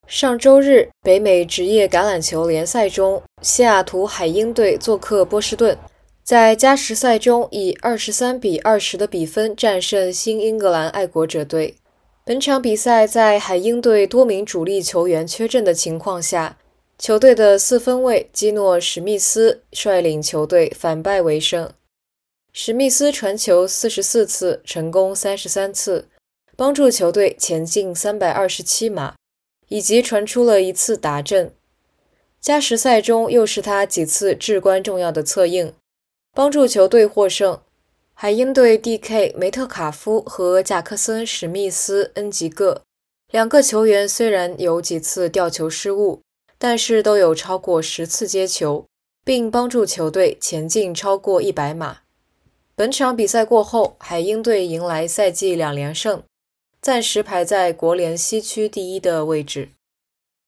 上周日，北美职业橄榄球联赛中，西雅图海鹰队做客波士顿，在加时赛中以23-20的比分战胜新英格兰爱国者队。本场比赛在海鹰队多名主力球员缺阵的情况下，球队的四分卫基诺·史密斯率领球队反败为胜。史密斯传球44次，成功33次，帮助球队前进327码。以及传出了一次达阵。加时赛中又是他几次至关重要的策应，帮助球队获胜。海鹰队 DK 梅特卡夫和贾克森史密斯恩吉各两个球员虽然有几次吊球失误，但是都有超过10次接球，并帮助球队前进超过100码。本场比赛过后，海鹰队迎来赛季2连胜，暂时排在国联西区第1的位置。